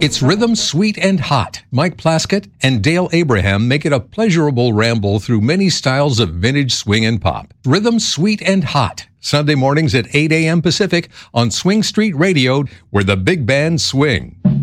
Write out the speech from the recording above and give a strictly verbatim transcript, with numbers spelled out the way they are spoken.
It's Rhythm Sweet and Hot. Mike Plaskett and Dale Abraham make it a pleasurable ramble through many styles of vintage swing and pop. Rhythm Sweet and Hot. Sunday mornings at eight a.m. Pacific on Swing Street Radio, where the big bands swing.